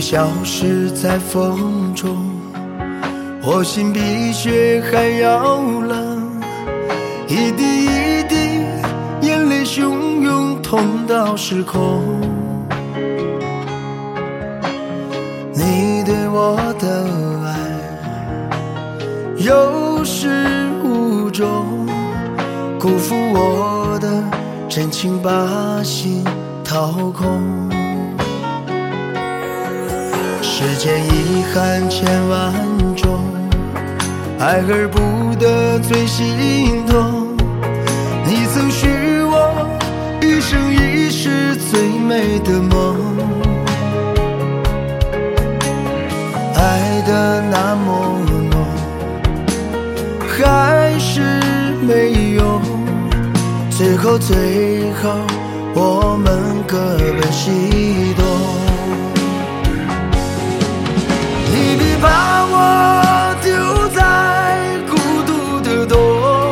消失在风中，我心比雪还要冷，一滴一滴眼泪汹涌，痛到失控。你对我的爱有始无终，辜负我的真情，把心掏空。世间遗憾千万种，爱而不得最心痛。你曾许我一生一世最美的梦，爱的那么浓，还是没用。最后我们各奔西东。你别把我丢在孤独的洞，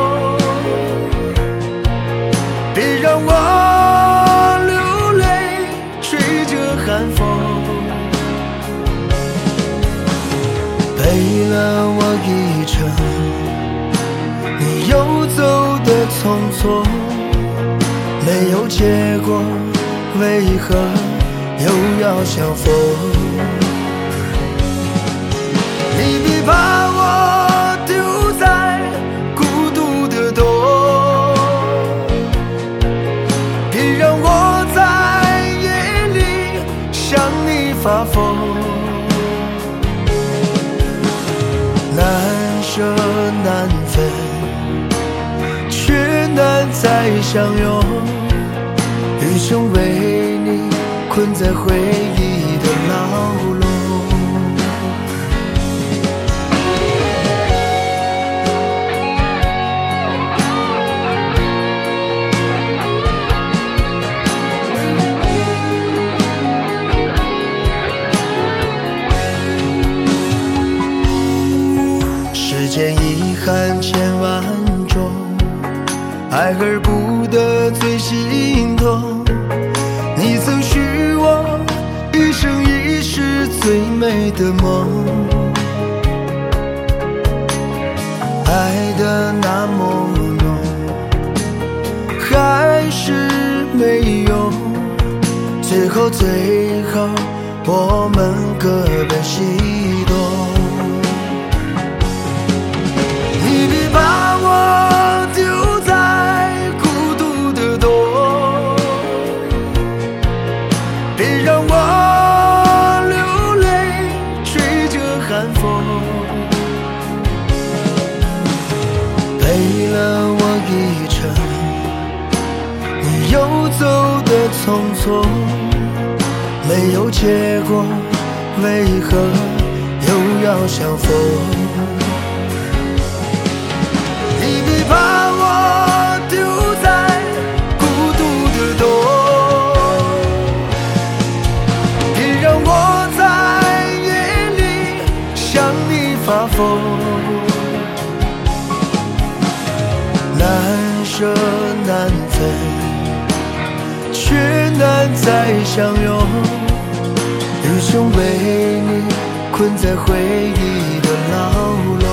别让我流泪吹着寒风，陪了我一程，你又走得匆匆，没有结果，为何又要相逢？你别把我丢在孤独的洞，别让我在夜里向你发疯。难舍难分，却难再相拥，余生为你困在回忆的牢笼。世间遗憾千万种，爱而不得最心痛。你曾许我一生一世最美的梦，爱的那么浓，还是没用。最后我们各奔西东。你别把我丢在孤独的洞，别让我流泪吹着寒风，陪了我一程，你又走得匆匆，没有结果，为何又要相逢？你别把我丢在孤独的洞，别让我在夜里向你发疯。难舍难分，却难再相拥，余生为你困在回忆的牢笼。